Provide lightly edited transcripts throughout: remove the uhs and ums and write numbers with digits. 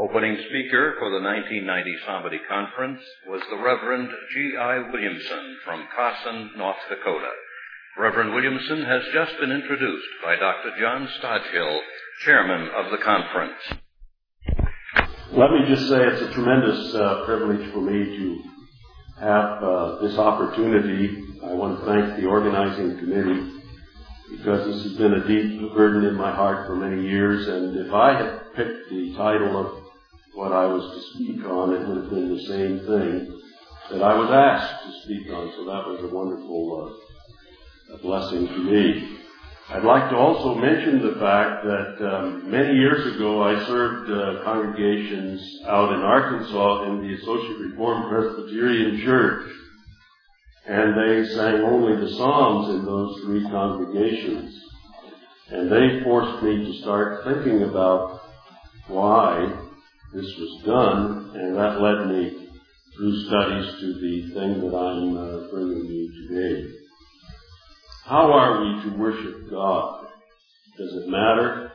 Opening speaker for the 1990 Psalmody Conference was the Reverend G.I. Williamson from Carson, North Dakota. Reverend Williamson has just been introduced by Dr. John Stodgill, chairman of the conference. Let me just say it's a tremendous privilege for me to have this opportunity. I want to thank the organizing committee because this has been a deep burden in my heart for many years, and if I had picked the title of what I was to speak on, it would have been the same thing that I was asked to speak on, so that was a wonderful blessing to me. I'd like to also mention the fact that many years ago I served congregations out in Arkansas in the Associate Reformed Presbyterian Church, and they sang only the Psalms in those three congregations. And they forced me to start thinking about why this was done, and that led me through studies to the thing that I'm bringing you today. How are we to worship God? Does it matter?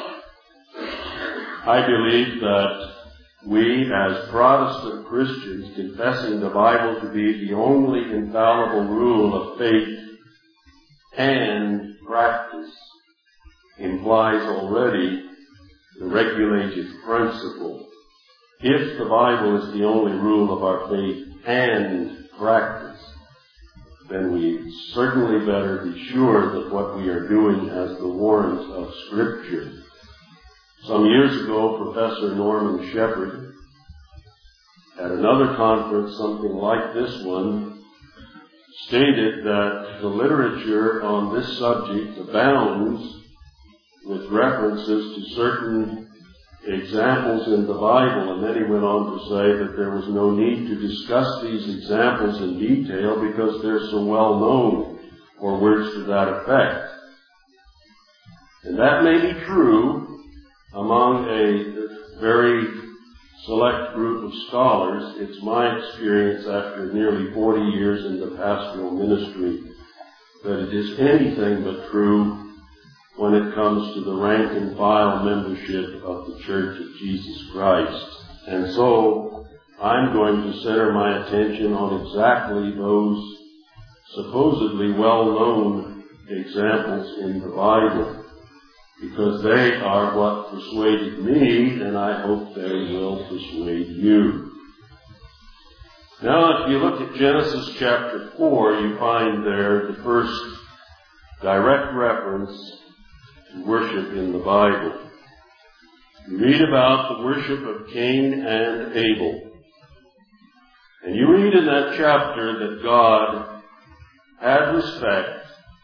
I believe that we, as Protestant Christians, confessing the Bible to be the only infallible rule of faith and practice, implies already the regulated principle. If the Bible is the only rule of our faith and practice, then we certainly better be sure that what we are doing has the warrant of Scripture. Some years ago, Professor Norman Shepherd, at another conference, something like this one, stated that the literature on this subject abounds with references to certain examples in the Bible, and then he went on to say that there was no need to discuss these examples in detail because they're so well known, or words to that effect. And that may be true among a very select group of scholars. It's my experience after nearly 40 years in the pastoral ministry that it is anything but true when it comes to the rank and file membership of the Church of Jesus Christ. And so I'm going to center my attention on exactly those supposedly well-known examples in the Bible, because they are what persuaded me, and I hope they will persuade you. Now, if you look at Genesis chapter 4, you find there the first direct reference to worship in the Bible. You read about the worship of Cain and Abel. And you read in that chapter that God had respect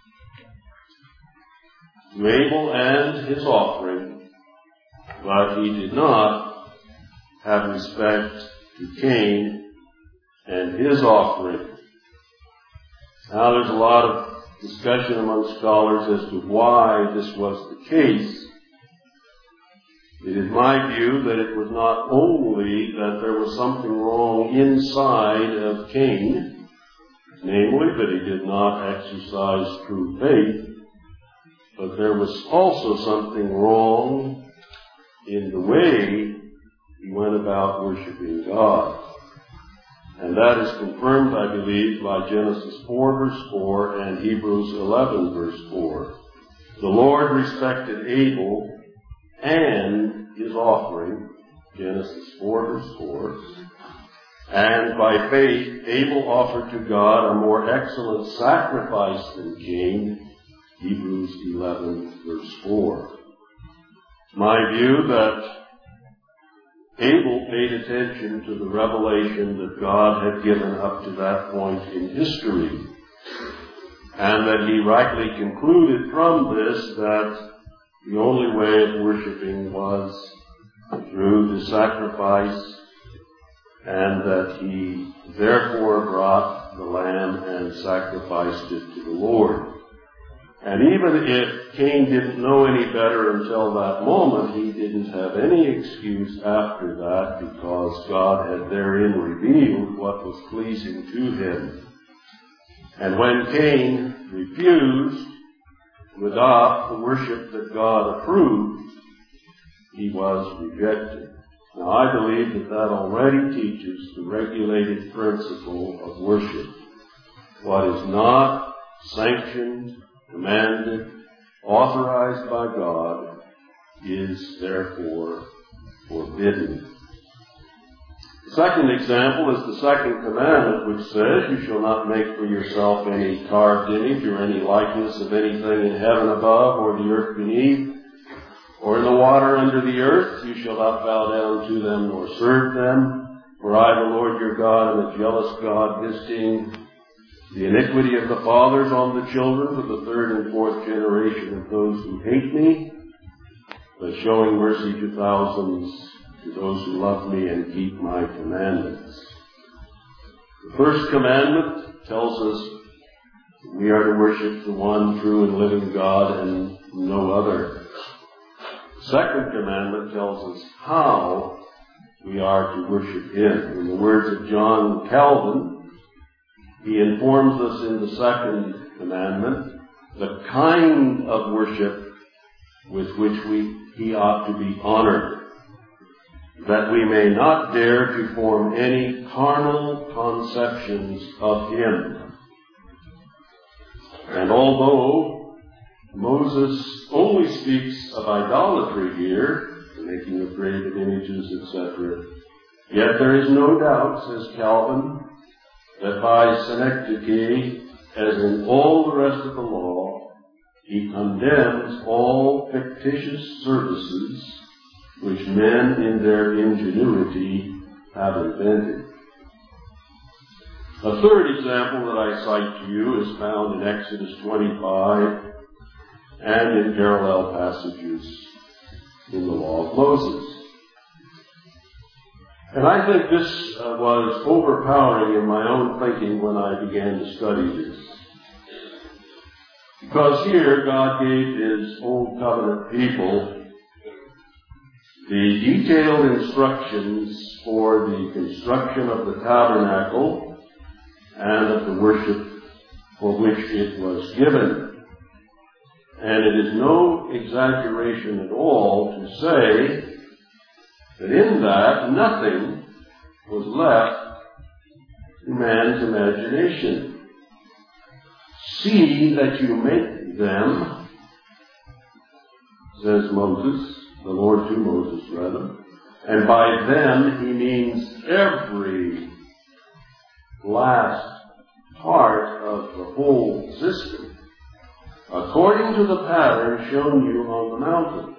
to Abel and his offering, but he did not have respect to Cain and his offering. Now there's a lot of discussion among scholars as to why this was the case. It is my view that it was not only that there was something wrong inside of Cain, namely that he did not exercise true faith, but there was also something wrong in the way he went about worshiping God. And that is confirmed, I believe, by Genesis 4, verse 4 and Hebrews 11, verse 4. The Lord respected Abel and his offering, Genesis 4, verse 4. And by faith, Abel offered to God a more excellent sacrifice than Cain, Hebrews 11, verse 4. My view that Abel paid attention to the revelation that God had given up to that point in history, and that he rightly concluded from this that the only way of worshiping was through the sacrifice, and that he therefore brought the lamb and sacrificed it to the Lord. And even if Cain didn't know any better until that moment, he didn't have any excuse after that, because God had therein revealed what was pleasing to him. And when Cain refused to adopt the worship that God approved, he was rejected. Now, I believe that already teaches the regulated principle of worship. What is not sanctioned, commanded, authorized by God is therefore forbidden. The second example is the second commandment, which says, "You shall not make for yourself any carved image or any likeness of anything in heaven above or the earth beneath, or in the water under the earth. You shall not bow down to them nor serve them. For I, the Lord your God, am a jealous God, visiting the iniquity of the fathers on the children to the third and fourth generation of those who hate me, but showing mercy to thousands to those who love me and keep my commandments." The first commandment tells us we are to worship the one true and living God and no other. The second commandment tells us how we are to worship Him. In the words of John Calvin, he informs us in the second commandment the kind of worship with which He ought to be honored, that we may not dare to form any carnal conceptions of Him. And although Moses only speaks of idolatry here, the making of graven images, etc., yet there is no doubt, says Calvin, that by synecdoche, as in all the rest of the law, he condemns all fictitious services which men in their ingenuity have invented. A third example that I cite to you is found in Exodus 25 and in parallel passages in the law of Moses. And I think this was overpowering in my own thinking when I began to study this. Because here God gave His Old Covenant people the detailed instructions for the construction of the tabernacle and of the worship for which it was given. And it is no exaggeration at all to say that in that nothing was left to man's imagination. See that you make them, says Moses, the Lord to Moses rather, and by them he means every last part of the whole system, according to the pattern shown you on the mountain.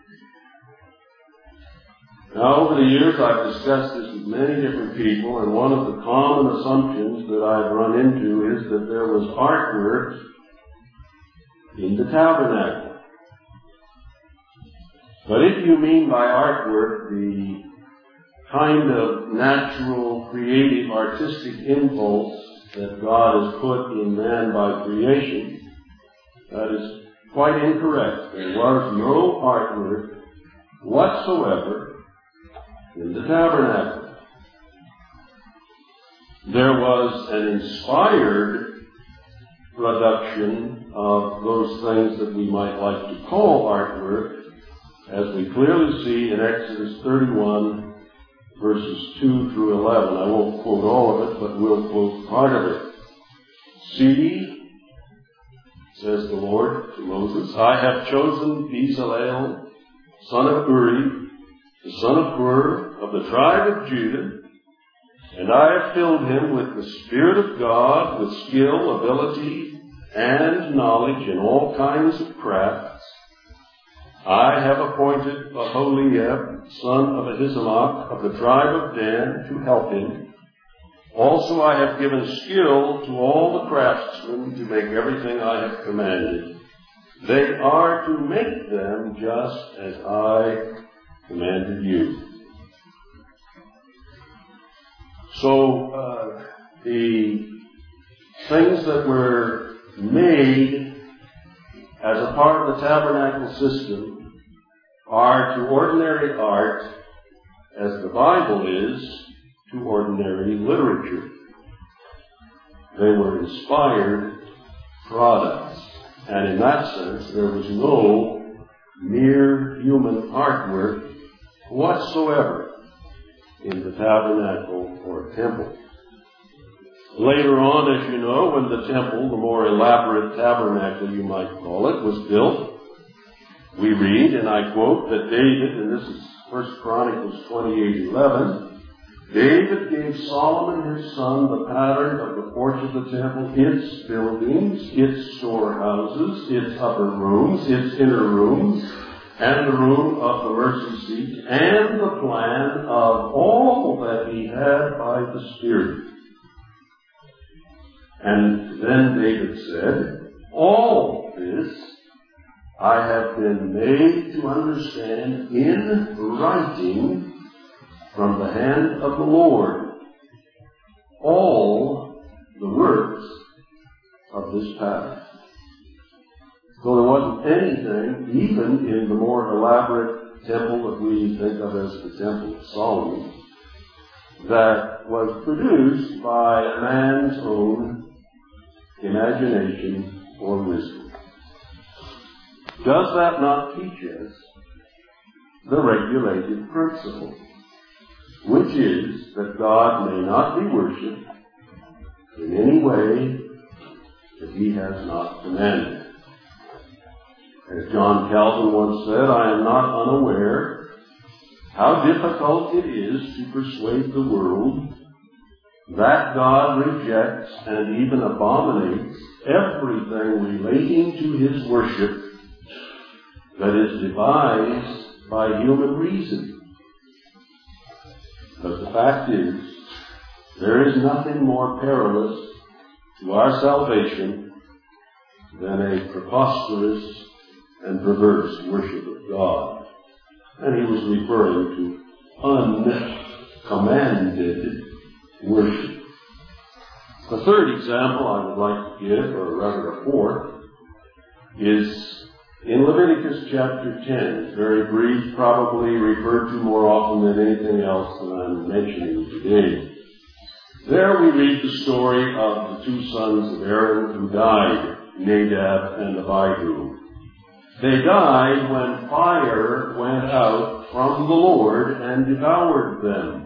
Now, over the years, I've discussed this with many different people, and one of the common assumptions that I've run into is that there was artwork in the tabernacle. But if you mean by artwork the kind of natural, creative, artistic impulse that God has put in man by creation, that is quite incorrect. There was no artwork whatsoever in the tabernacle. There was an inspired production of those things that we might like to call artwork, as we clearly see in Exodus 31, verses 2 through 11. I won't quote all of it, but we'll quote part of it. See, says the Lord to Moses, I have chosen Bezalel, son of Uri, the son of Hur, of the tribe of Judah, and I have filled him with the Spirit of God, with skill, ability, and knowledge in all kinds of crafts. I have appointed Aholiab, son of Ahisamach, of the tribe of Dan, to help him. Also I have given skill to all the craftsmen to make everything I have commanded. They are to make them just as I commanded you. So the things that were made as a part of the tabernacle system are to ordinary art as the Bible is to ordinary literature. They were inspired products. And in that sense, there was no mere human artwork whatsoever in the tabernacle or temple. Later on, as you know, when the temple, the more elaborate tabernacle you might call it, was built, we read, and I quote, that David, and this is 1 Chronicles 28:11, David gave Solomon his son the pattern of the porch of the temple, its buildings, its storehouses, its upper rooms, its inner rooms, and the room of the mercy seat, and the plan of all that he had by the Spirit. And then David said, all this I have been made to understand in writing from the hand of the Lord, all the works of this pattern. So there wasn't anything, even in the more elaborate temple that we think of as the Temple of Solomon, that was produced by a man's own imagination or wisdom. Does that not teach us the regulated principle, which is that God may not be worshipped in any way that he has not commanded? As John Calvin once said, I am not unaware how difficult it is to persuade the world that God rejects and even abominates everything relating to his worship that is devised by human reason. But the fact is, there is nothing more perilous to our salvation than a preposterous and perverse worship of God. And he was referring to uncommanded worship. The third example I would like to give, or rather a fourth, is in Leviticus chapter 10. It's very brief, probably referred to more often than anything else that I'm mentioning today. There we read the story of the two sons of Aaron who died, Nadab and Abihu. They died when fire went out from the Lord and devoured them.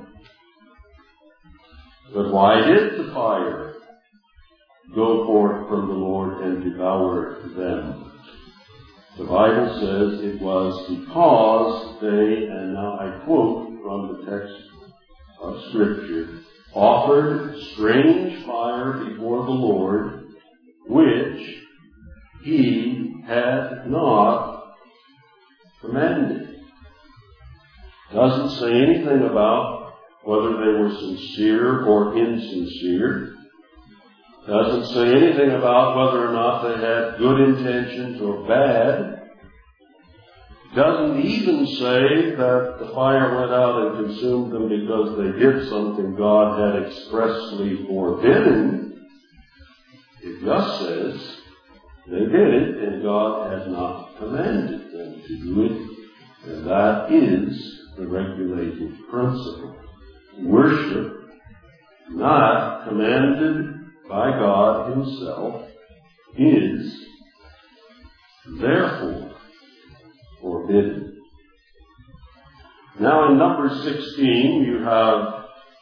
But why did the fire go forth from the Lord and devour them? The Bible says it was because they, and now I quote from the text of Scripture, offered strange fire before the Lord, which he had not commanded. Doesn't say anything about whether they were sincere or insincere. Doesn't say anything about whether or not they had good intentions or bad. Doesn't even say that the fire went out and consumed them because they did something God had expressly forbidden. It just says they did it and God has not commanded them to do it. And that is the regulated principle. Worship not commanded by God himself is therefore forbidden. Now in Numbers 16 you have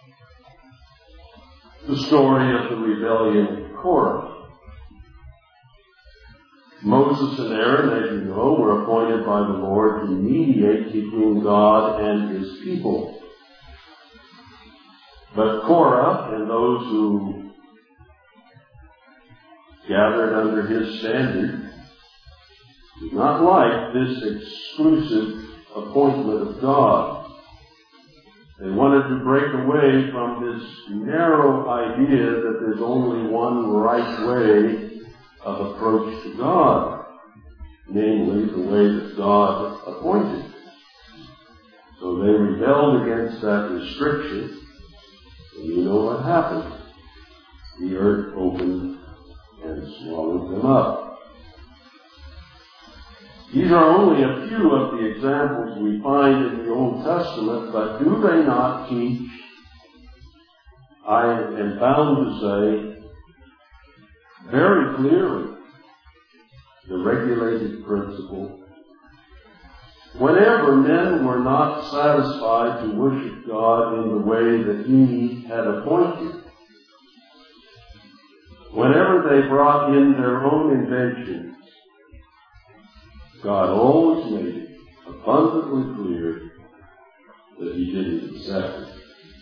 the story of the rebellion of Korah. Moses and Aaron, as you know, were appointed by the Lord to mediate between God and his people. But Korah and those who gathered under his standard did not like this exclusive appointment of God. They wanted to break away from this narrow idea that there's only one right way of approach to God, namely the way that God appointed. So they rebelled against that restriction, and you know what happened. The earth opened and swallowed them up. These are only a few of the examples we find in the Old Testament, but do they not teach, I am bound to say, very clearly the regulated principle Whenever men were not satisfied to worship God in the way that He had appointed, whenever they brought in their own inventions, God always made it abundantly clear that He didn't accept it.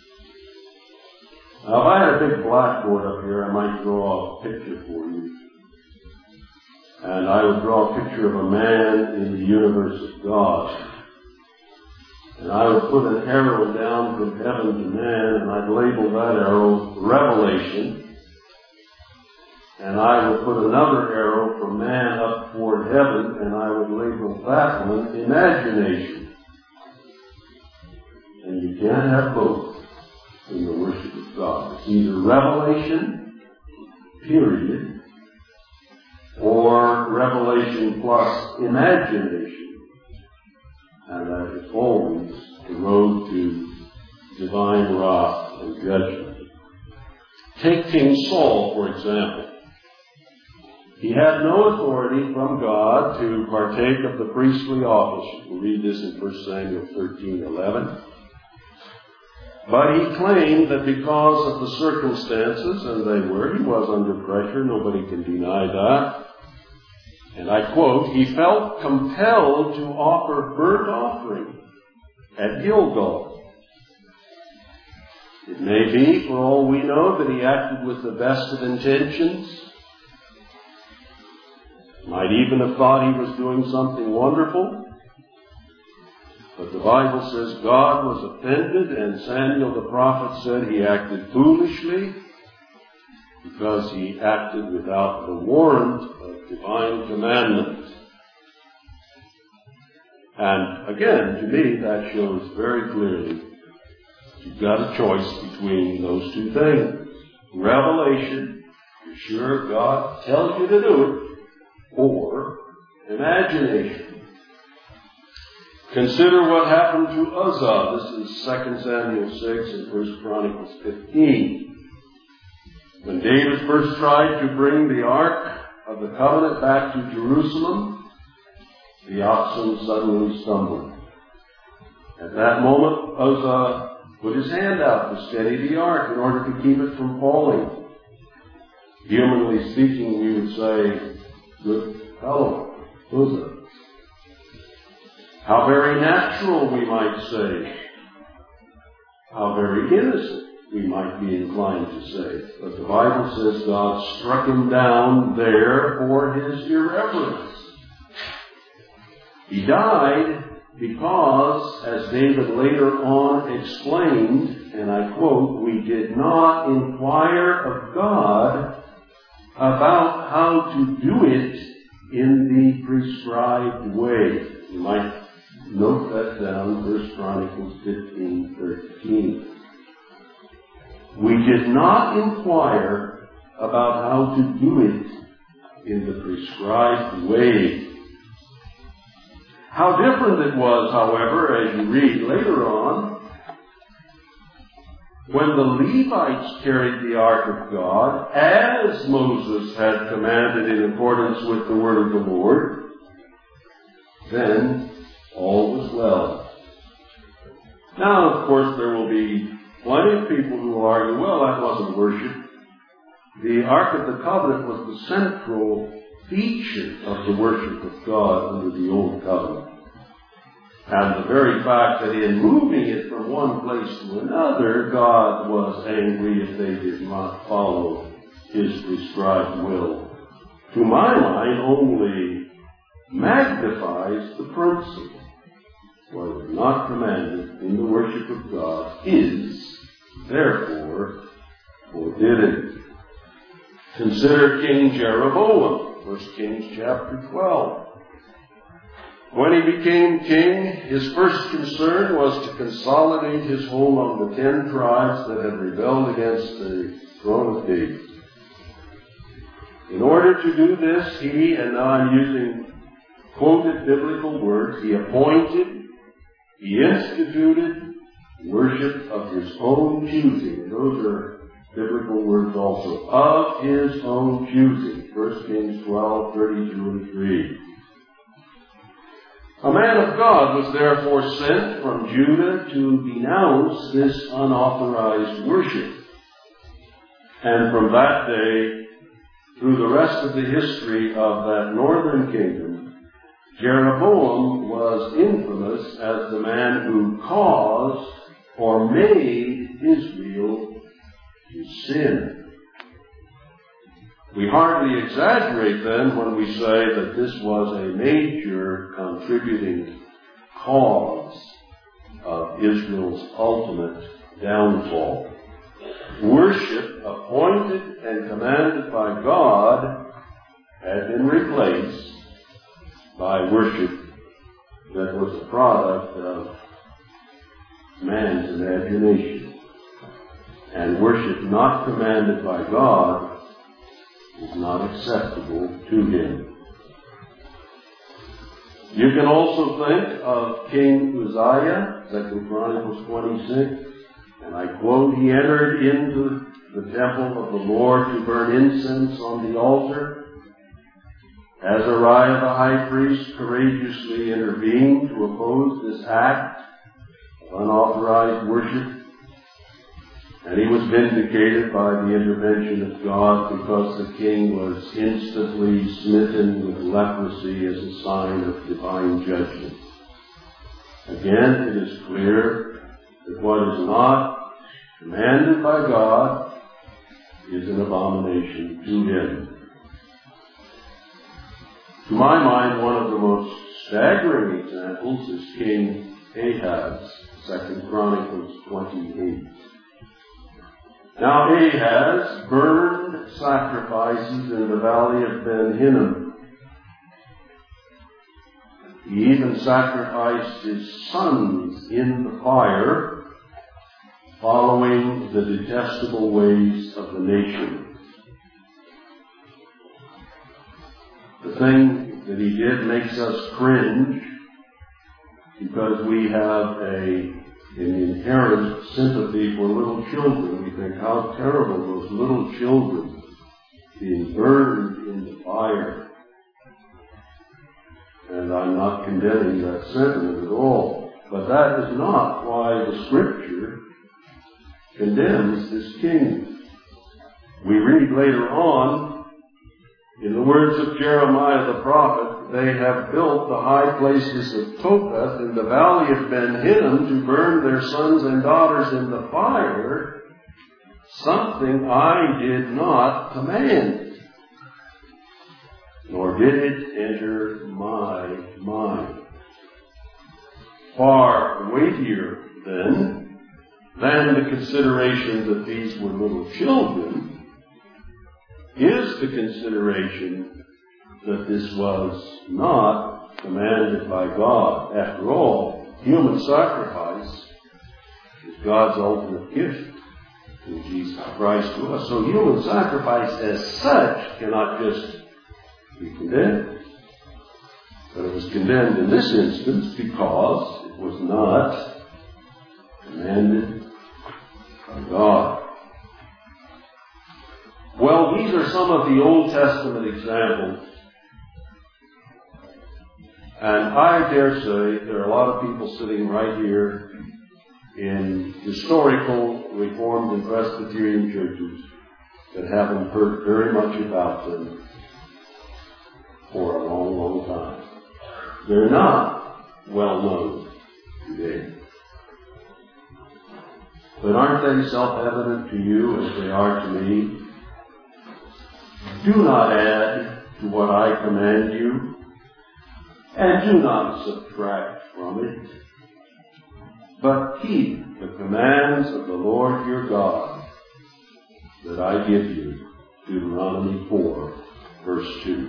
Now, if I had a big blackboard up here, I might draw a picture for you. And I would draw a picture of a man in the universe of God. And I would put an arrow down from heaven to man, and I'd label that arrow Revelation. And I would put another arrow from man up toward heaven, and I would label that one Imagination. And you can't have both in the worship of God. It's either revelation, period, or revelation plus imagination. And that is always the road to divine wrath and judgment. Take King Saul, for example. He had no authority from God to partake of the priestly office. We'll read this in 1 Samuel 13:11. But he claimed that because of the circumstances, and they were, he was under pressure, nobody can deny that. And I quote, he felt compelled to offer burnt offering at Gilgal. It may be, for all we know, that he acted with the best of intentions. Might even have thought he was doing something wonderful. But the Bible says God was offended, and Samuel the prophet said he acted foolishly because he acted without the warrant of divine commandment. And again, to me, that shows very clearly you've got a choice between those two things. Revelation, you're sure God tells you to do it, or imagination. Consider what happened to Uzzah. This is 2 Samuel 6 and 1 Chronicles 15. When David first tried to bring the Ark of the Covenant back to Jerusalem, the oxen suddenly stumbled. At that moment, Uzzah put his hand out to steady the Ark in order to keep it from falling. Humanly speaking, we would say, good fellow, Uzzah. How very natural, we might say. How very innocent, we might be inclined to say. But the Bible says God struck him down there for his irreverence. He died because, as David later on explained, and I quote, we did not inquire of God about how to do it in the prescribed way. You might note that down, 1 Chronicles 15:13. We did not inquire about how to do it in the prescribed way. How different it was, however, as you read later on, when the Levites carried the Ark of God, as Moses had commanded in accordance with the word of the Lord, then all was well. Now, of course, there will be plenty of people who will argue, well, that wasn't worship. The Ark of the Covenant was the central feature of the worship of God under the Old Covenant. And the very fact that in moving it from one place to another, God was angry if they did not follow His prescribed will, to my mind, only magnifies the principle. What is not commanded in the worship of God is, therefore, forbidden. Consider King Jeroboam, 1 Kings chapter 12. When he became king, his first concern was to consolidate his hold on the 10 tribes that had rebelled against the throne of David. In order to do this, he, and now I'm using quoted biblical words, he appointed, he instituted worship of his own choosing. Those are biblical words also. Of his own choosing. 1 Kings 12:32 and 3. A man of God was therefore sent from Judah to denounce this unauthorized worship. And from that day, through the rest of the history of that northern kingdom, Jeroboam was infamous as the man who caused or made Israel to sin. We hardly exaggerate then when we say that this was a major contributing cause of Israel's ultimate downfall. Worship appointed and commanded by God had been replaced by worship that was a product of man's imagination. And worship not commanded by God is not acceptable to Him. You can also think of King Uzziah, 2 Chronicles 26, and I quote, "He entered into the temple of the Lord to burn incense on the altar. Azariah the high priest courageously intervened to oppose this act of unauthorized worship. And he was vindicated by the intervention of God because the king was instantly smitten with leprosy as a sign of divine judgment." Again, it is clear that what is not commanded by God is an abomination to Him. To my mind, one of the most staggering examples is King Ahaz, 2 Chronicles 28. Now Ahaz burned sacrifices in the valley of Ben Hinnom. He even sacrificed his sons in the fire, following the detestable ways of the nation. The thing that he did makes us cringe because we have an inherent sympathy for little children. We think how terrible those little children being burned in the fire. And I'm not condemning that sentiment at all. But that is not why the Scripture condemns this king. We read later on, in the words of Jeremiah the prophet, "They have built the high places of Topheth in the valley of Ben Hinnom to burn their sons and daughters in the fire, something I did not command, nor did it enter my mind." Far weightier, then, than the consideration that these were little children, is the consideration that this was not commanded by God. After all, human sacrifice is God's ultimate gift in Jesus Christ to us. So human sacrifice as such cannot just be condemned. But it was condemned in this instance because it was not commanded by God. Well, these are some of the Old Testament examples. And I dare say there are a lot of people sitting right here in historical Reformed and Presbyterian churches that haven't heard very much about them for a long, long time. They're not well known today. But aren't they self-evident to you as they are to me? Do not add to what I command you, and do not subtract from it, but keep the commands of the Lord your God that I give you. Deuteronomy 4, verse 2.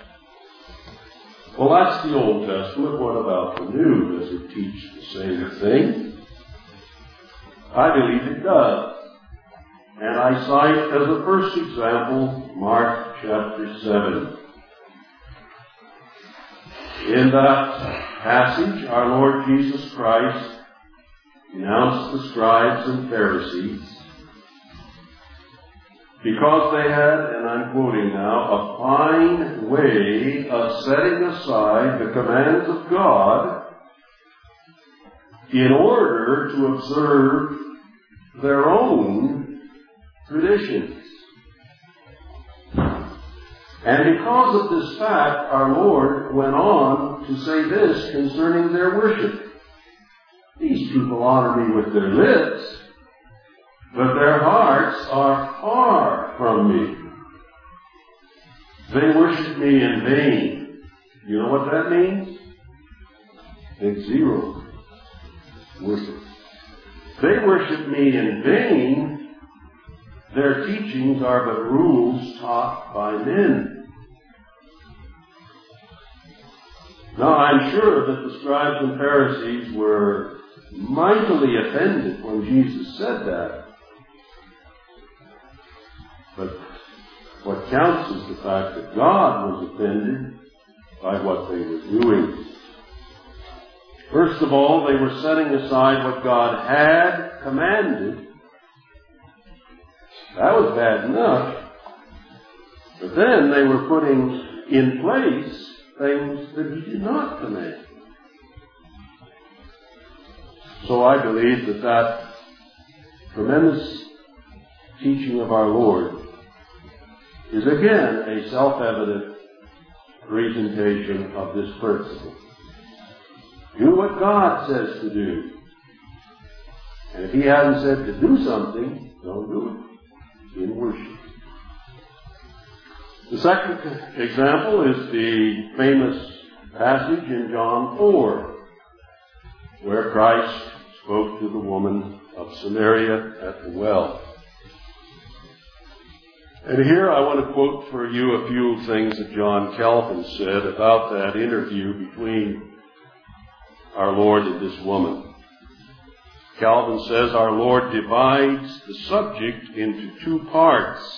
Well, that's the Old Testament. What about the New? Does it teach the same thing? I believe it does. And I cite as a first example Mark chapter 7. In that passage, our Lord Jesus Christ denounced the scribes and Pharisees because they had, and I'm quoting now, a fine way of setting aside the commands of God in order to observe their own traditions. And because of this fact, our Lord went on to say this concerning their worship. These people honor me with their lips, but their hearts are far from me. They worship me in vain. You know what that means? Big zero. Worship. They worship me in vain. Their teachings are but rules taught by men. Now, I'm sure that the scribes and Pharisees were mightily offended when Jesus said that. But what counts is the fact that God was offended by what they were doing. First of all, they were setting aside what God had commanded. That was bad enough. But then they were putting in place things that He did not command. So I believe that tremendous teaching of our Lord is again a self-evident presentation of this principle. Do what God says to do. And if He hasn't said to do something, don't do it in worship. The second example is the famous passage in John 4, where Christ spoke to the woman of Samaria at the well. And here I want to quote for you a few things that John Calvin said about that interview between our Lord and this woman. Calvin says our Lord divides the subject into two parts.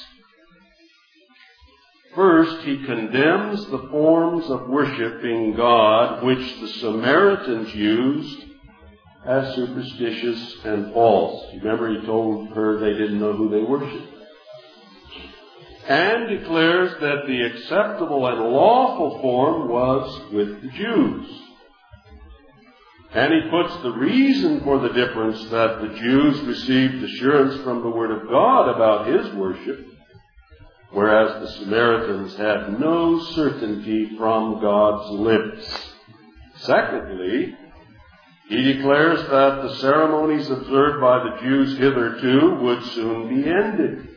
First, He condemns the forms of worshiping God which the Samaritans used as superstitious and false. Remember, He told her they didn't know who they worshipped. And declares that the acceptable and lawful form was with the Jews. And He puts the reason for the difference that the Jews received assurance from the Word of God about His worship, whereas the Samaritans had no certainty from God's lips. Secondly, He declares that the ceremonies observed by the Jews hitherto would soon be ended.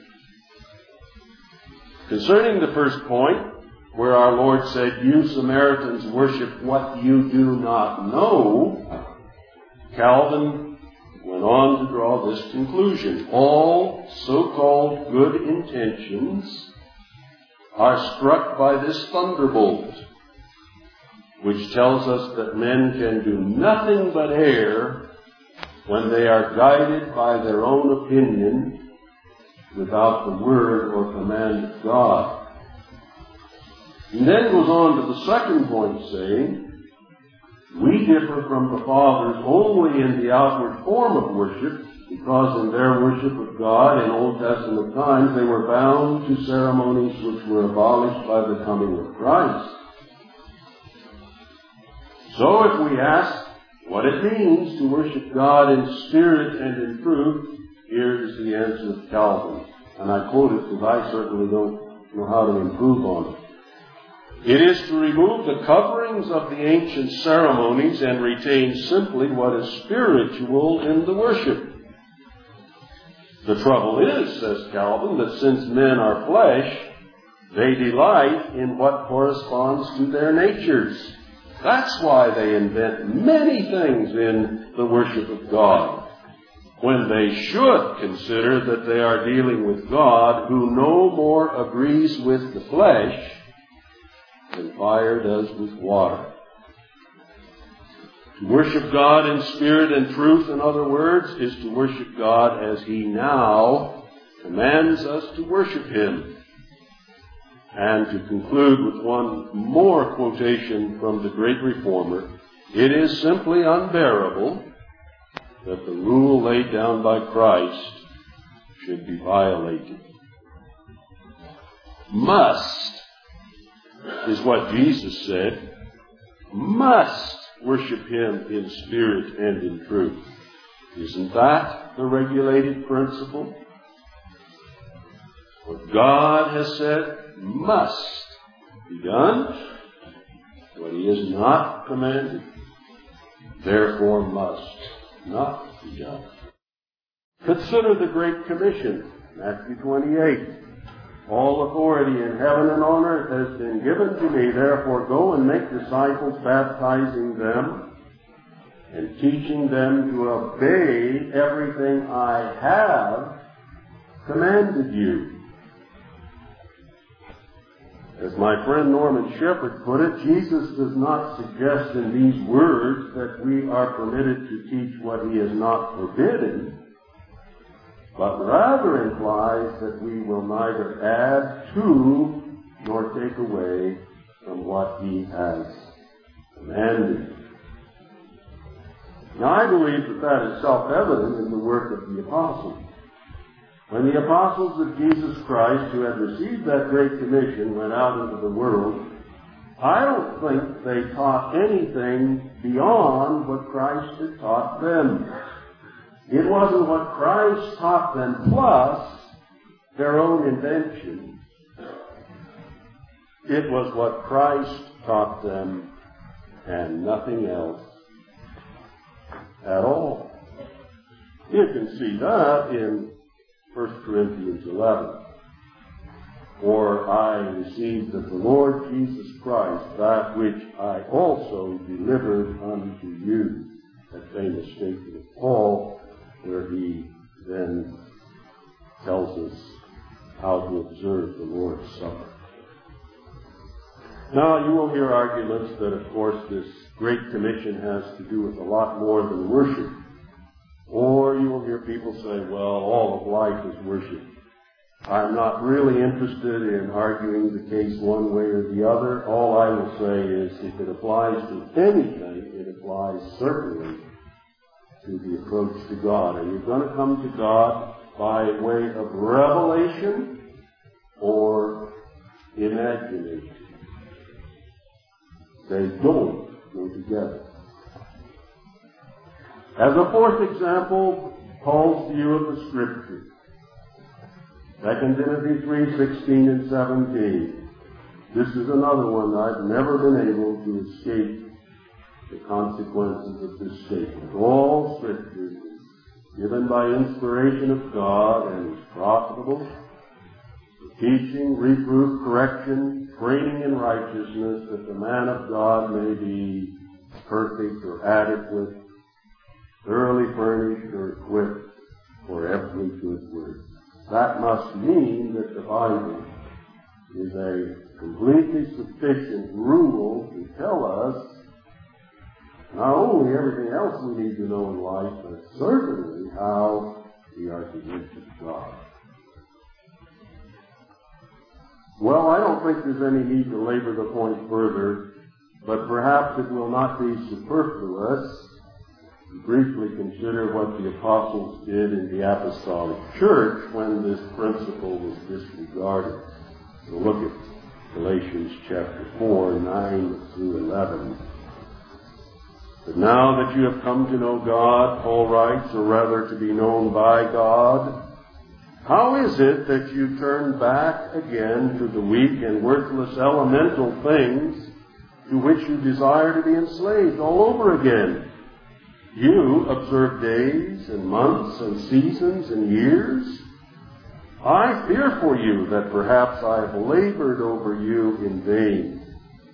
Concerning the first point, where our Lord said, "You Samaritans worship what you do not know," Calvin went on to draw this conclusion. All so-called good intentions are struck by this thunderbolt, which tells us that men can do nothing but err when they are guided by their own opinion without the word or command of God. He then goes on to the second point, saying, we differ from the fathers only in the outward form of worship, because in their worship of God in Old Testament times they were bound to ceremonies which were abolished by the coming of Christ. So if we ask what it means to worship God in spirit and in truth, here is the answer of Calvin. And I quote it because I certainly don't know how to improve on it. It is to remove the coverings of the ancient ceremonies and retain simply what is spiritual in the worship. The trouble is, says Calvin, that since men are flesh, they delight in what corresponds to their natures. That's why they invent many things in the worship of God, when they should consider that they are dealing with God, who no more agrees with the flesh than fire does with water. To worship God in spirit and truth, in other words, is to worship God as He now commands us to worship Him. And to conclude with one more quotation from the great Reformer, it is simply unbearable that the rule laid down by Christ should be violated. must, is what Jesus said, must worship Him in spirit and in truth. Isn't that the regulated principle? What God has said must be done. What He has not commanded, therefore must not be done. Consider the Great Commission, Matthew 28. All authority in heaven and on earth has been given to me, therefore go and make disciples, baptizing them and teaching them to obey everything I have commanded you. As my friend Norman Shepherd put it, Jesus does not suggest in these words that we are permitted to teach what He has not forbidden, but rather implies that we will neither add to nor take away from what He has commanded. Now, I believe that is self-evident in the work of the apostles. When the apostles of Jesus Christ, who had received that Great Commission, went out into the world, I don't think they taught anything beyond what Christ had taught them. It wasn't what Christ taught them plus their own invention. It was what Christ taught them and nothing else at all. You can see that in 1 Corinthians 11. For I received of the Lord Jesus Christ that which I also delivered unto you. That famous statement of Paul, where he then tells us how to observe the Lord's Supper. Now, you will hear arguments that, of course, this Great Commission has to do with a lot more than worship. Or you will hear people say, well, all of life is worship. I'm not really interested in arguing the case one way or the other. All I will say is, if it applies to anything, it applies certainly to the approach to God. Are you going to come to God by way of revelation or imagination? They don't go together. As a fourth example, Paul's view of the Scripture. 2 Timothy 3:16 and 17. This is another one I've never been able to escape the consequences of this statement. All Scripture is given by inspiration of God and is profitable for teaching, reproof, correction, training in righteousness, that the man of God may be perfect or adequate, thoroughly furnished or equipped for every good work. That must mean that the Bible is a completely sufficient rule to tell us not only everything else we need to know in life, but certainly how we are to worship God. Well, I don't think there's any need to labor the point further, but perhaps it will not be superfluous to briefly consider what the apostles did in the apostolic church when this principle was disregarded. We'll look at Galatians chapter 4, 9 through 11. But now that you have come to know God, Paul writes, or rather to be known by God, how is it that you turn back again to the weak and worthless elemental things to which you desire to be enslaved all over again? You observe days and months and seasons and years. I fear for you that perhaps I have labored over you in vain.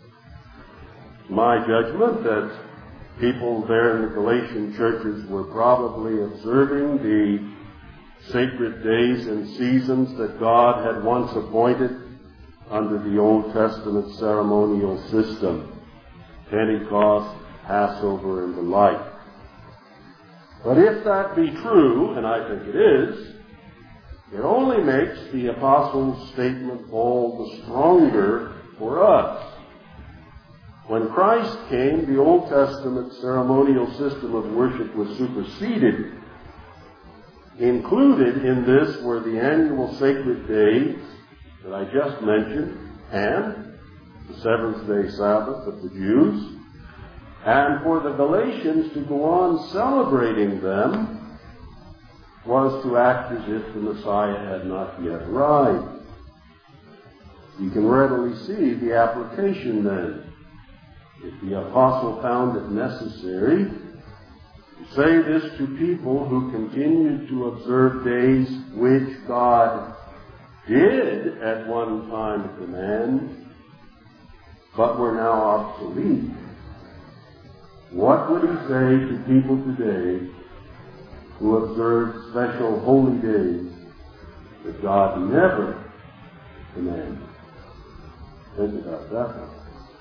My judgment that people there in the Galatian churches were probably observing the sacred days and seasons that God had once appointed under the Old Testament ceremonial system, Pentecost, Passover, and the like. But if that be true, and I think it is, it only makes the apostles' statement all the stronger for us. When Christ came, the Old Testament ceremonial system of worship was superseded. Included in this were the annual sacred days that I just mentioned, and the seventh-day Sabbath of the Jews, and for the Galatians to go on celebrating them was to act as if the Messiah had not yet arrived. You can readily see the application then. If the apostle found it necessary to say this to people who continued to observe days which God did at one time command, but were now obsolete, what would he say to people today who observe special holy days that God never commanded? Think about that one.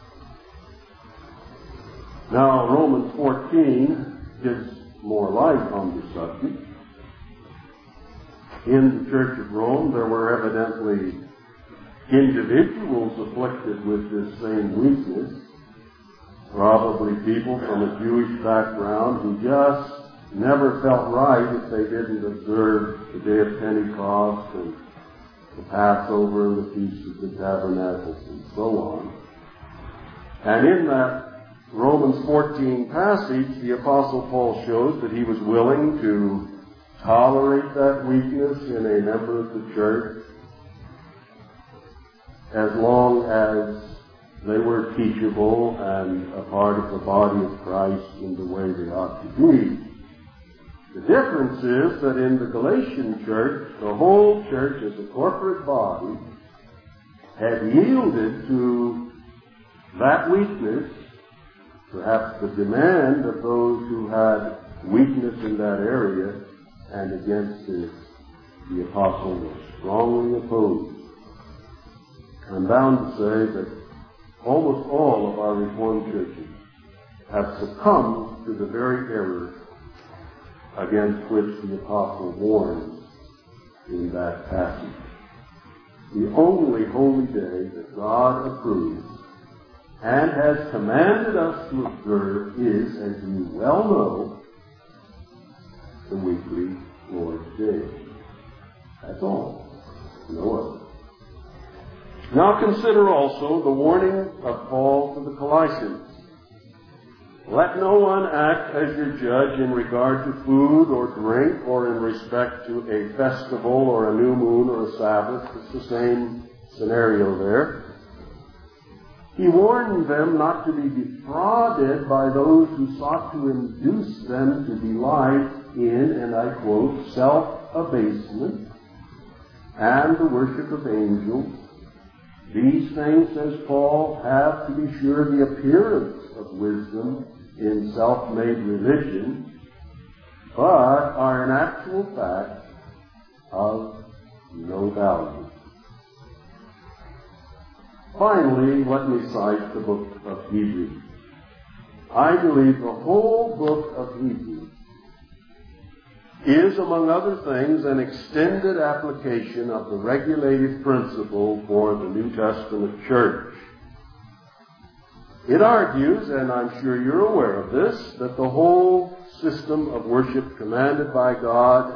Now, Romans 14 gives more light on the subject. In the Church of Rome, there were evidently individuals afflicted with this same weakness. Probably people from a Jewish background who just never felt right if they didn't observe the Day of Pentecost and the Passover and the Feast of the Tabernacles and so on. And in that Romans 14 passage, the Apostle Paul shows that he was willing to tolerate that weakness in a member of the church as long as they were teachable and a part of the body of Christ in the way they ought to be. The difference is that in the Galatian church, the whole church as a corporate body had yielded to that weakness, perhaps the demand of those who had weakness in that area, and against this the apostle was strongly opposed. I'm bound to say that almost all of our Reformed churches have succumbed to the very error against which the apostle warns in that passage. The only holy day that God approves and has commanded us to observe is, as you well know, the weekly Lord's Day. That's all. No other. Now consider also the warning of Paul to the Colossians. Let no one act as your judge in regard to food or drink or in respect to a festival or a new moon or a Sabbath. It's the same scenario there. He warned them not to be defrauded by those who sought to induce them to delight in, and I quote, self-abasement and the worship of angels. These things, says Paul, have to be sure the appearance of wisdom in self-made religion, but are in actual fact of no value. Finally, let me cite the book of Hebrews. I believe the whole book of Hebrews is, among other things, an extended application of the regulative principle for the New Testament church. It argues, and I'm sure you're aware of this, that the whole system of worship commanded by God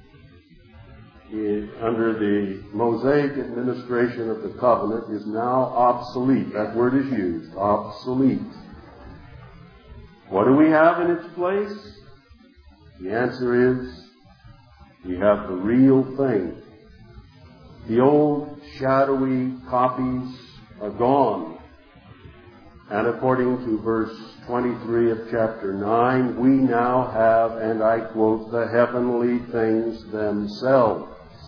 under the Mosaic administration of the covenant is now obsolete. That word is used, obsolete. What do we have in its place? The answer is, we have the real thing. The old shadowy copies are gone. And according to verse 23 of chapter 9, we now have, and I quote, the heavenly things themselves.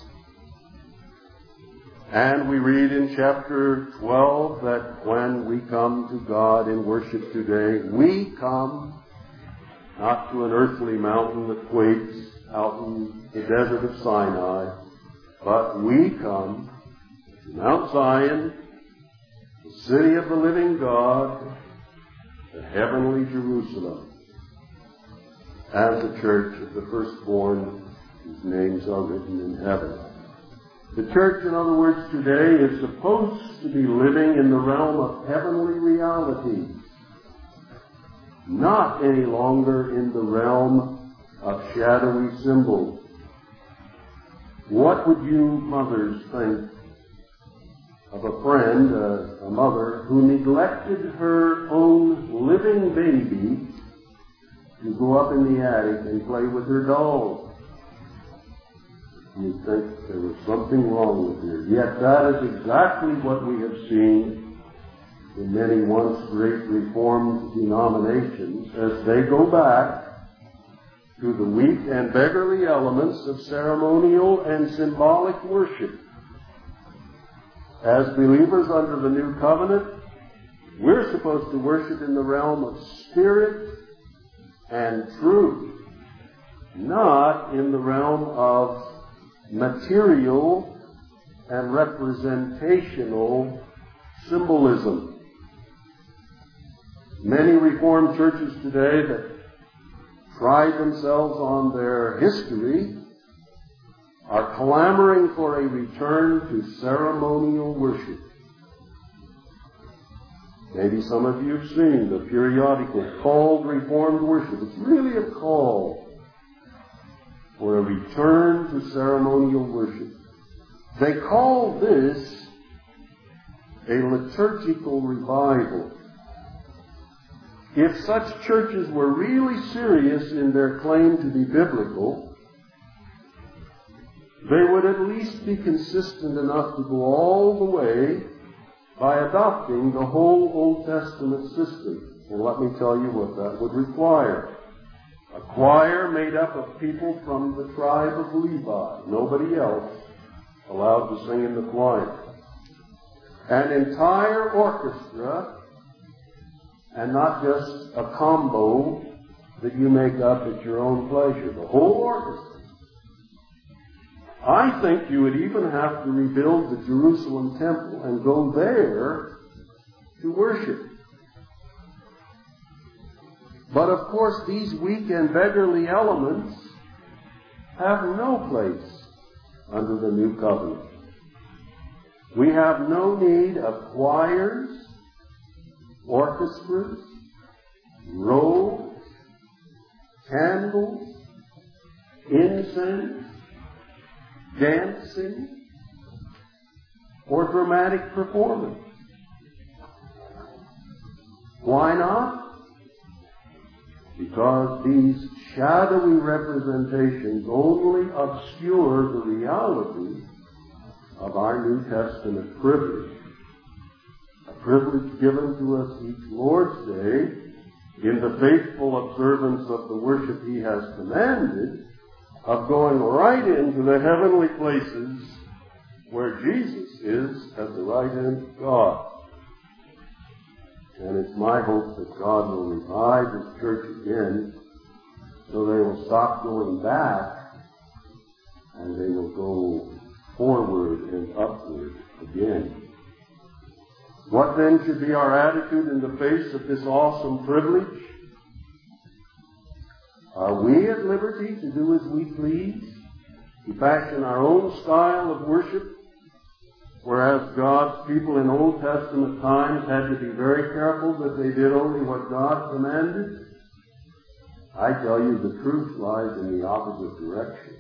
And we read in chapter 12 that when we come to God in worship today, we come not to an earthly mountain that quakes out in the desert of Sinai, but we come to Mount Zion, the city of the living God, the heavenly Jerusalem, as the church of the firstborn whose names are written in heaven. The church, in other words, today is supposed to be living in the realm of heavenly realities, not any longer in the realm of shadowy symbols. What would you mothers think of a friend, a mother, who neglected her own living baby to go up in the attic and play with her dolls. You'd think there was something wrong with her. Yet that is exactly what we have seen in many once great Reformed denominations as they go back to the weak and beggarly elements of ceremonial and symbolic worship. As believers under the New Covenant, we're supposed to worship in the realm of spirit and truth, not in the realm of material and representational symbolism. Many Reformed churches today that pride themselves on their history are clamoring for a return to ceremonial worship. Maybe some of you have seen the periodical called Reformed Worship. It's really a call for a return to ceremonial worship. They call this a liturgical revival. If such churches were really serious in their claim to be biblical, they would at least be consistent enough to go all the way by adopting the whole Old Testament system. And let me tell you what that would require. A choir made up of people from the tribe of Levi, nobody else allowed to sing in the choir. An entire orchestra, and not just a combo that you make up at your own pleasure. The whole orchestra. I think you would even have to rebuild the Jerusalem temple and go there to worship. But of course, these weak and beggarly elements have no place under the New Covenant. We have no need of choirs, orchestras, robes, candles, incense, dancing, or dramatic performance. Why not? Because these shadowy representations only obscure the reality of our New Testament privilege. A privilege given to us each Lord's Day in the faithful observance of the worship He has commanded, of going right into the heavenly places where Jesus is at the right hand of God. And it's my hope that God will revive His church again so they will stop going back and they will go forward and upward again. What then should be our attitude in the face of this awesome privilege? Are we at liberty to do as we please, to fashion our own style of worship, whereas God's people in Old Testament times had to be very careful that they did only what God commanded? I tell you, the truth lies in the opposite direction.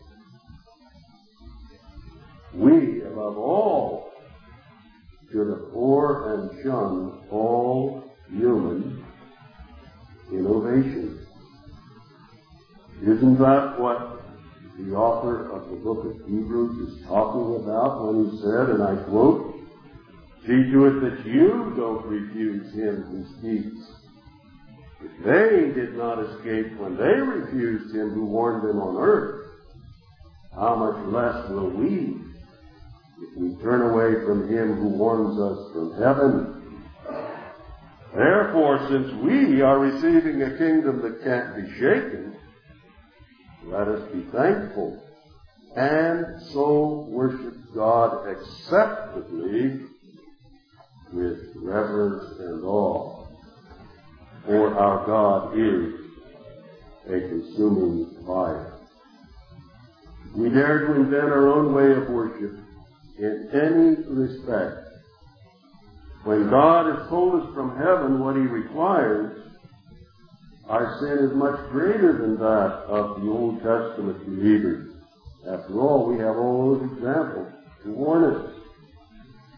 We, above all, should abhor and shun all human innovation. Isn't that what the author of the book of Hebrews is talking about when he said, and I quote, "See to it that you don't refuse Him who speaks. If they did not escape when they refused Him who warned them on earth, how much less will we if we turn away from Him who warns us from heaven? Therefore, since we are receiving a kingdom that can't be shaken, let us be thankful and so worship God acceptably with reverence and awe. For our God is a consuming fire. If we dare to invent our own way of worship in any respect, when God has told us from heaven what He requires, our sin is much greater than that of the Old Testament believers. After all, we have all those examples to warn us.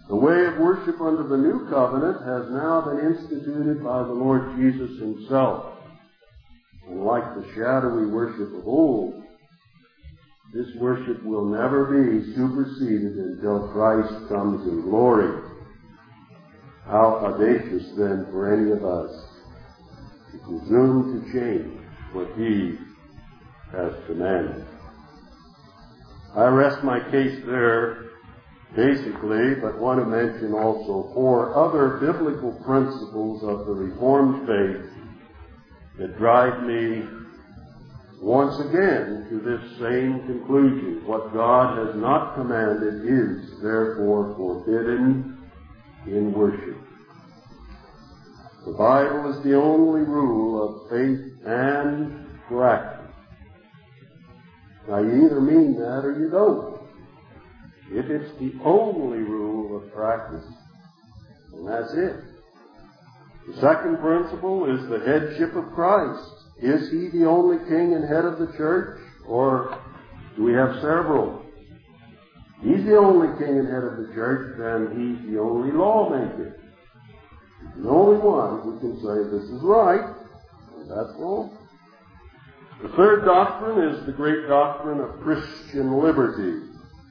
The way of worship under the new covenant has now been instituted by the Lord Jesus himself. And like the shadowy worship of old, this worship will never be superseded until Christ comes in glory. How audacious then for any of us to presume to change what he has commanded. I rest my case there basically, but want to mention also 4 other biblical principles of the Reformed faith that drive me once again to this same conclusion. What God has not commanded is therefore forbidden in worship. The Bible is the only rule of faith and practice. Now you either mean that or you don't. If it's the only rule of practice, then that's it. The second principle is the headship of Christ. Is he the only king and head of the church, or do we have several? He's the only king and head of the church, then he's the only lawmaker. He's the only one who can say this is right, and that's wrong. The third doctrine is the great doctrine of Christian liberty,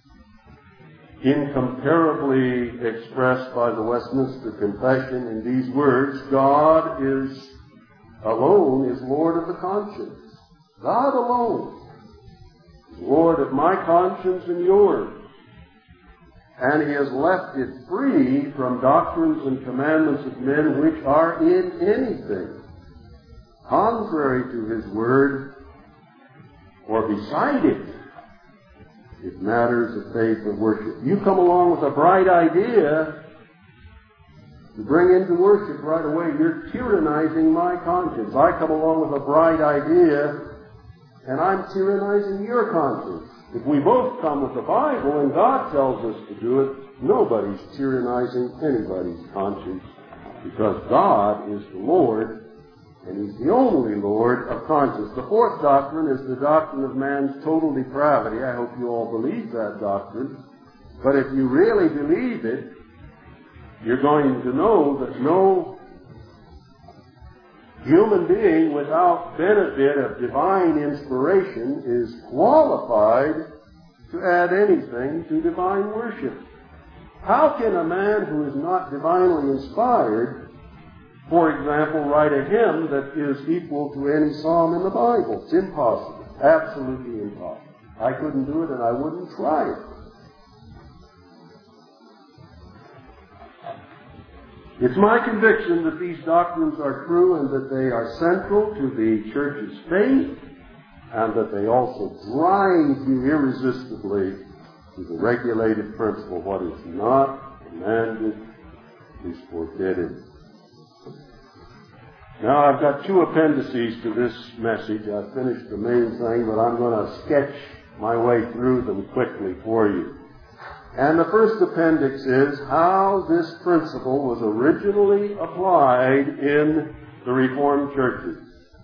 incomparably expressed by the Westminster Confession in these words: God alone is Lord of the conscience. God alone is Lord of my conscience and yours. And he has left it free from doctrines and commandments of men which are in anything contrary to his word or beside it. It matters of faith and worship. You come along with a bright idea to bring into worship right away, you're tyrannizing my conscience. I come along with a bright idea, and I'm tyrannizing your conscience. If we both come with the Bible and God tells us to do it, nobody's tyrannizing anybody's conscience, because God is the Lord, and he's the only Lord of conscience. The fourth doctrine is the doctrine of man's total depravity. I hope you all believe that doctrine. But if you really believe it, you're going to know that no human being without benefit of divine inspiration is qualified to add anything to divine worship. How can a man who is not divinely inspired, for example, write a hymn that is equal to any psalm in the Bible? It's impossible. Absolutely impossible. I couldn't do it, and I wouldn't try it. It's my conviction that these doctrines are true and that they are central to the church's faith, and that they also drive you irresistibly to the regulated principle: what is not commanded is forbidden. Now, I've got 2 appendices to this message. I've finished the main thing, but I'm going to sketch my way through them quickly for you. And the first appendix is how this principle was originally applied in the Reformed churches.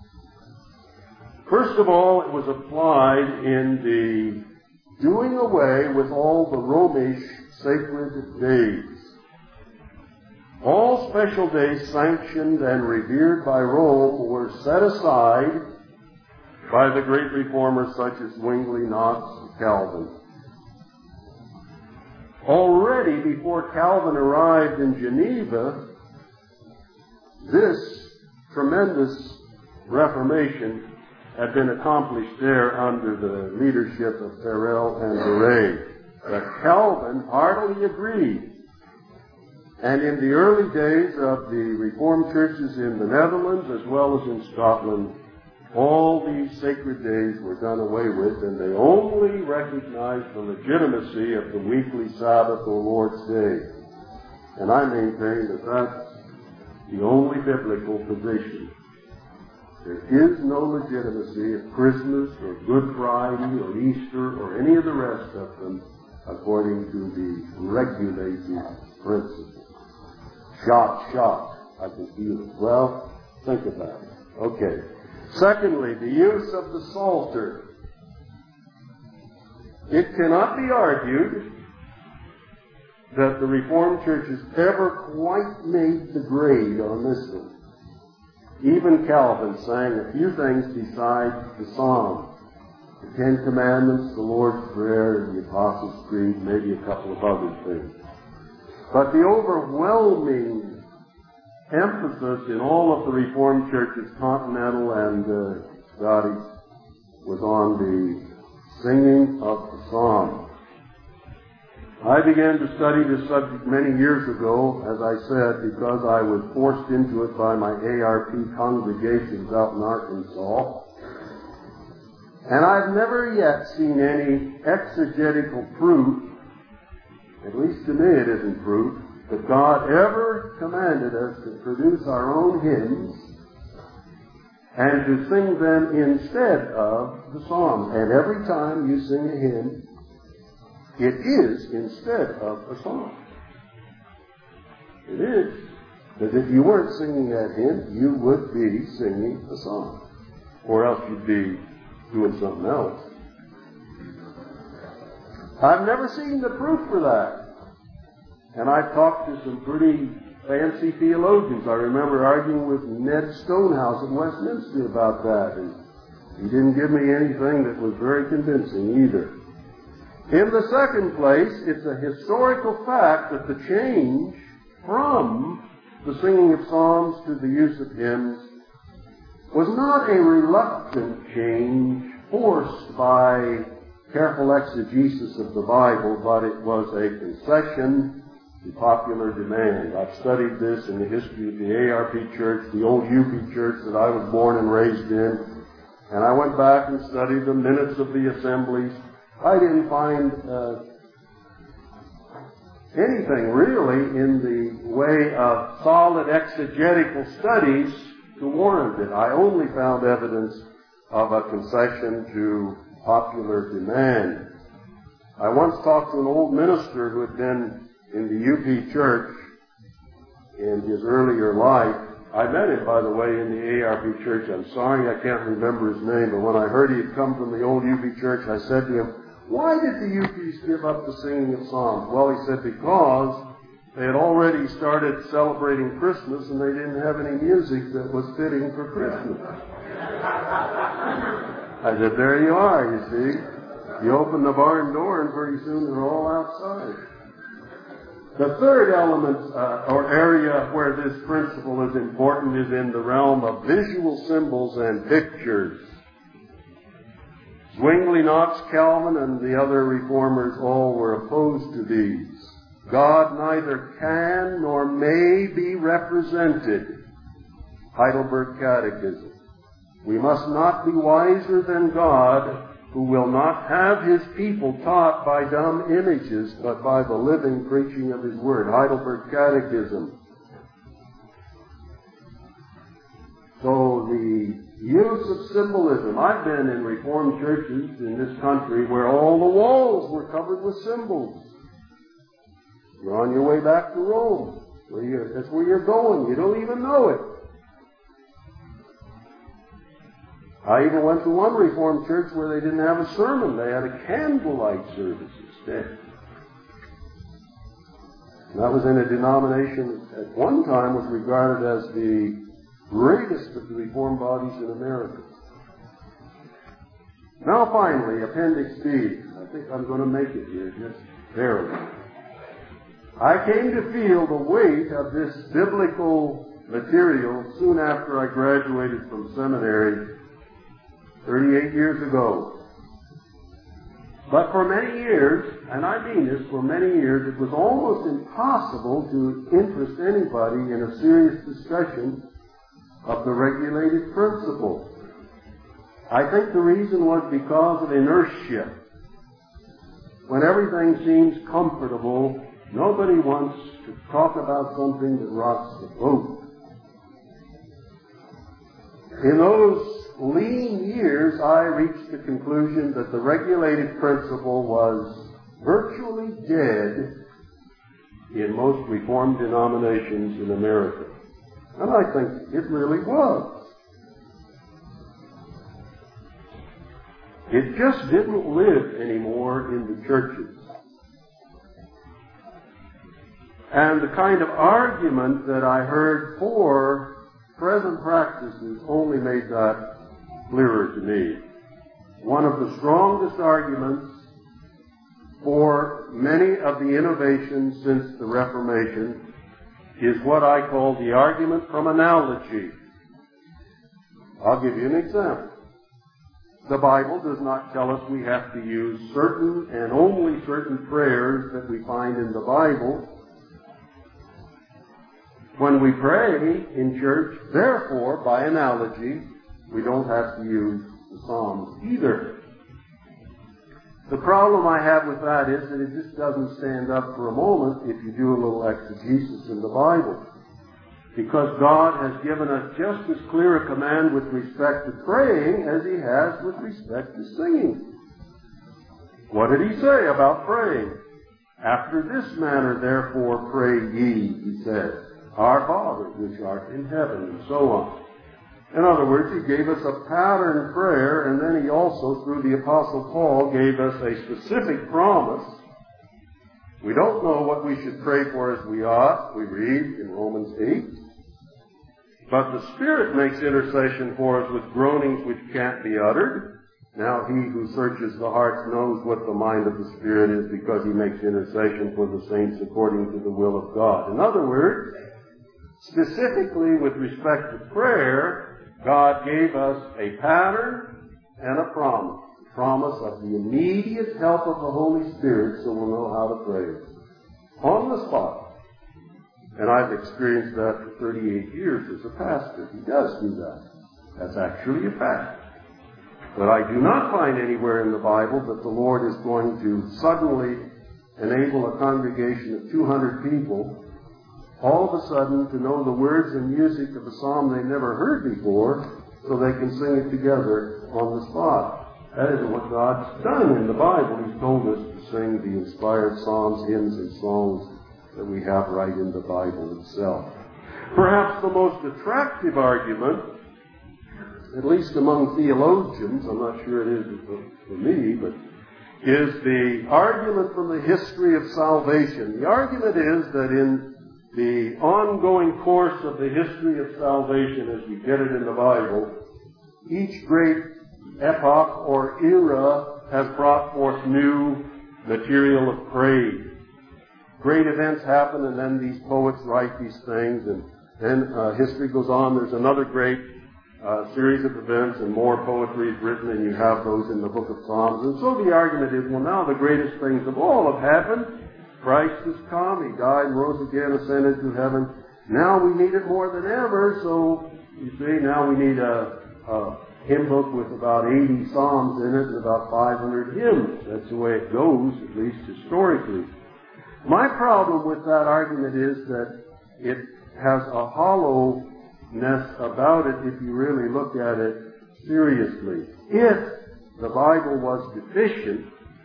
First of all, it was applied in the doing away with all the Romish sacred days. All special days sanctioned and revered by Rome were set aside by the great reformers such as Zwingli, Knox, and Calvin. Already before Calvin arrived in Geneva, this tremendous Reformation had been accomplished there under the leadership of Farel and Beret. But Calvin heartily agreed. And in the early days of the Reformed churches in the Netherlands as well as in Scotland, all these sacred days were done away with, and they only recognized the legitimacy of the weekly Sabbath or Lord's Day. And I maintain that that's the only biblical position. There is no legitimacy of Christmas or Good Friday or Easter or any of the rest of them according to the regulated principle. Shot. I can feel it. Well, think about it. Okay. Secondly, the use of the Psalter. It cannot be argued that the Reformed churches ever quite made the grade on this one. Even Calvin sang a few things besides the Psalms. The Ten Commandments, the Lord's Prayer, and the Apostles' Creed, maybe a couple of other things. But the overwhelming emphasis in all of the Reformed churches, continental and Scottish, was on the singing of the Psalms. I began to study this subject many years ago, as I said, because I was forced into it by my ARP congregations out in Arkansas. And I've never yet seen any exegetical proof, at least to me it isn't proof, that God ever commanded us to produce our own hymns and to sing them instead of the Psalms. And every time you sing a hymn, it is instead of a song. It is. Because if you weren't singing that hymn, you would be singing a song. Or else you'd be doing something else. I've never seen the proof for that. And I've talked to some pretty fancy theologians. I remember arguing with Ned Stonehouse at Westminster about that. And he didn't give me anything that was very convincing either. In the second place, it's a historical fact that the change from the singing of psalms to the use of hymns was not a reluctant change forced by careful exegesis of the Bible, but it was a concession to popular demand. I've studied this in the history of the ARP Church, the old UP Church that I was born and raised in, and I went back and studied the minutes of the assemblies. I didn't find anything really in the way of solid exegetical studies to warrant it. I only found evidence of a concession to popular demand. I once talked to an old minister who had been in the UP Church in his earlier life. I met him, by the way, in the ARP Church. I'm sorry I can't remember his name, but when I heard he had come from the old UP Church, I said to him, "Why did the UPs give up the singing of psalms?" Well, he said, because they had already started celebrating Christmas and they didn't have any music that was fitting for Christmas. I said, there you are, you see. You open the barn door and pretty soon they're all outside. The third element or area where this principle is important is in the realm of visual symbols and pictures. Zwingli, Knox, Calvin, and the other reformers all were opposed to these. God neither can nor may be represented. Heidelberg Catechism. We must not be wiser than God, who will not have his people taught by dumb images, but by the living preaching of his word. Heidelberg Catechism. So the use of symbolism. I've been in Reformed churches in this country where all the walls were covered with symbols. You're on your way back to Rome. That's where you're going. You don't even know it. I even went to one Reformed church where they didn't have a sermon. They had a candlelight service instead. And that was in a denomination that at one time was regarded as the greatest of the Reformed bodies in America. Now finally, Appendix B. I think I'm going to make it here, just barely. I came to feel the weight of this biblical material soon after I graduated from seminary 38 years ago. But for many years, and I mean this, for many years, it was almost impossible to interest anybody in a serious discussion of the regulated principle. I think the reason was because of inertia. When everything seems comfortable, nobody wants to talk about something that rocks the boat. In those lean years, I reached the conclusion that the regulated principle was virtually dead in most Reformed denominations in America. And I think it really was. It just didn't live anymore in the churches. And the kind of argument that I heard for present practices only made that clearer to me. One of the strongest arguments for many of the innovations since the Reformation is what I call the argument from analogy. I'll give you an example. The Bible does not tell us we have to use certain and only certain prayers that we find in the Bible when we pray in church. Therefore, by analogy, we don't have to use the Psalms either. The problem I have with that is that it just doesn't stand up for a moment if you do a little exegesis in the Bible. Because God has given us just as clear a command with respect to praying as He has with respect to singing. What did He say about praying? After this manner, therefore, pray ye, He said, Our Father, which art in heaven, and so on. In other words, He gave us a pattern prayer, and then He also, through the Apostle Paul, gave us a specific promise. We don't know what we should pray for as we ought, we read in Romans 8. But the Spirit makes intercession for us with groanings which can't be uttered. Now He who searches the hearts knows what the mind of the Spirit is, because He makes intercession for the saints according to the will of God. In other words, specifically with respect to prayer, God gave us a pattern and a promise. A promise of the immediate help of the Holy Spirit so we'll know how to pray. On the spot. And I've experienced that for 38 years as a pastor. He does do that. That's actually a fact. But I do not find anywhere in the Bible that the Lord is going to suddenly enable a congregation of 200 people all of a sudden to know the words and music of a psalm they never heard before so they can sing it together on the spot. That isn't what God's done in the Bible. He's told us to sing the inspired psalms, hymns, and songs that we have right in the Bible itself. Perhaps the most attractive argument, at least among theologians, I'm not sure it is for me, but is the argument from the history of salvation. The argument is that in the ongoing course of the history of salvation as we get it in the Bible, each great epoch or era has brought forth new material of praise. Great events happen, and then these poets write these things, and then history goes on. There's another great series of events, and more poetry is written, and you have those in the book of Psalms. And so the argument is, well, now the greatest things of all have happened. Christ has come. He died and rose again, ascended to heaven. Now we need it more than ever, so you see, now we need a hymn book with about 80 psalms in it and about 500 hymns. That's the way it goes, at least historically. My problem with that argument is that it has a hollowness about it if you really look at it seriously. If the Bible was deficient,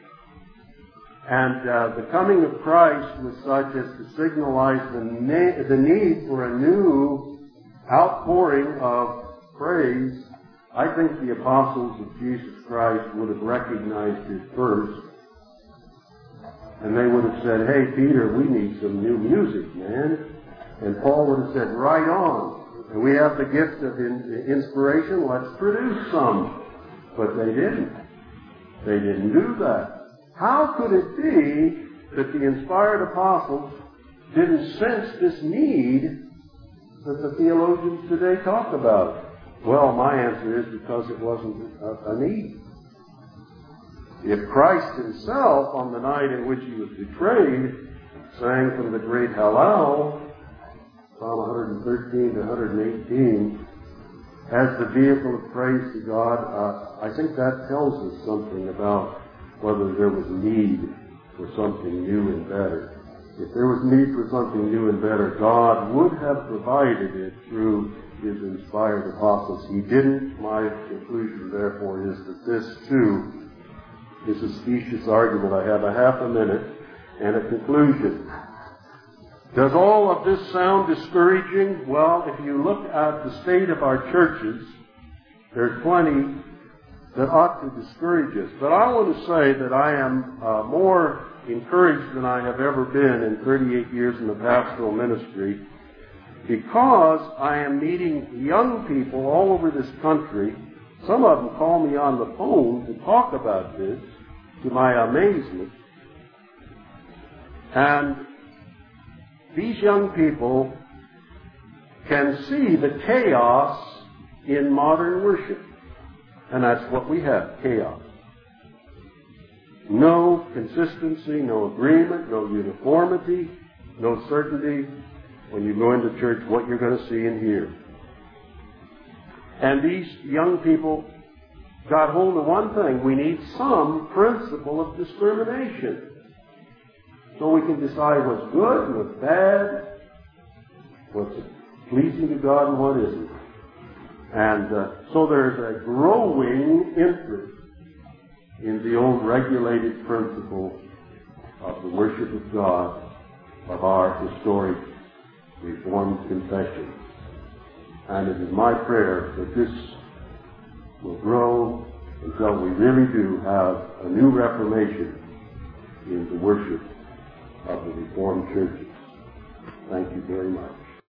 and the coming of Christ was such as to signalize the need for a new outpouring of praise, I think the apostles of Jesus Christ would have recognized it first. And they would have said, hey, Peter, we need some new music, man. And Paul would have said, right on. And we have the gift of inspiration, let's produce some. But they didn't. They didn't do that. How could it be that the inspired apostles didn't sense this need that the theologians today talk about? Well, my answer is because it wasn't a need. If Christ himself, on the night in which he was betrayed, sang from the great Hallel, Psalm 113 to 118, as the vehicle of praise to God, I think that tells us something about whether there was need for something new and better. If there was need for something new and better, God would have provided it through his inspired apostles. He didn't. My conclusion, therefore, is that this, too, is a specious argument. I have a half a minute and a conclusion. Does all of this sound discouraging? Well, if you look at the state of our churches, there's plenty that ought to discourage us. But I want to say that I am more encouraged than I have ever been in 38 years in the pastoral ministry, because I am meeting young people all over this country. Some of them call me on the phone to talk about this, to my amazement. And these young people can see the chaos in modern worship. And that's what we have, chaos. No consistency, no agreement, no uniformity, no certainty when you go into church what you're going to see and hear. And these young people got hold of one thing. We need some principle of discrimination so we can decide what's good and what's bad, what's pleasing to God and what isn't. And so there's a growing interest in the old regulated principle of the worship of God of our historic Reformed confession. And it is my prayer that this will grow until we really do have a new reformation in the worship of the Reformed churches. Thank you very much.